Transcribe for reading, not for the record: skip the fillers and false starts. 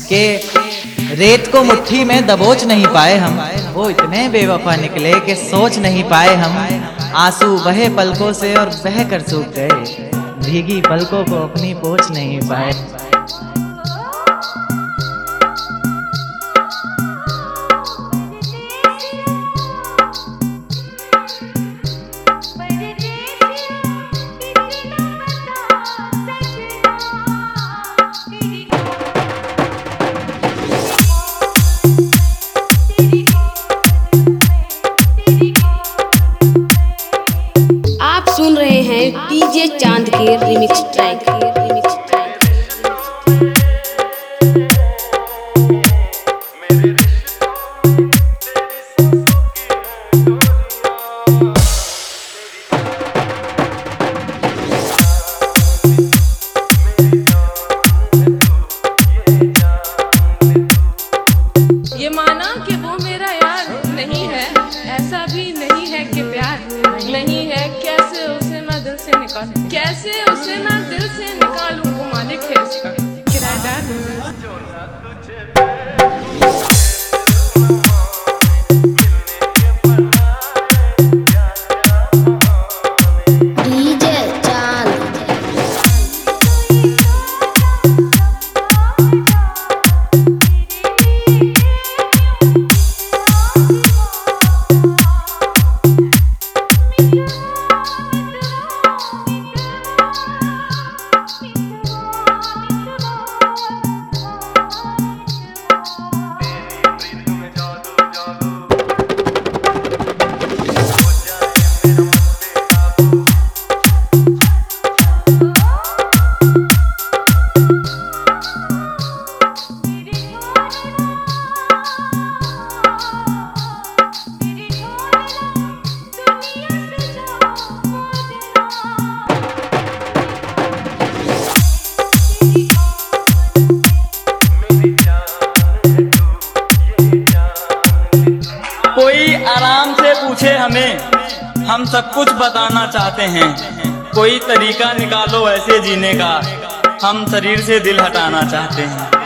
कि रेत को मुट्ठी में दबोच नहीं पाए हम, वो इतने बेवफा निकले कि सोच नहीं पाए हम। आंसू बहे पलकों से और बह कर सूख गए, भीगी पलकों को अपनी पोंछ नहीं पाए। आप सुन रहे हैं डीजे चांद के रिमिक्स ट्रैक। ये माना कि वो मेरा यार नहीं है, ऐसा भी नहीं है कि प्यार नहीं है। कैसे उसे मैं दिल से निकालूं, कैसे उसे मैं दिल से निकालूं। वो मालिक है इसका, किराएदार हूं मैं। डीजे चांद कोई आराम से पूछे हमें, हम सब कुछ बताना चाहते हैं। कोई तरीका निकालो ऐसे जीने का, हम शरीर से दिल हटाना चाहते हैं।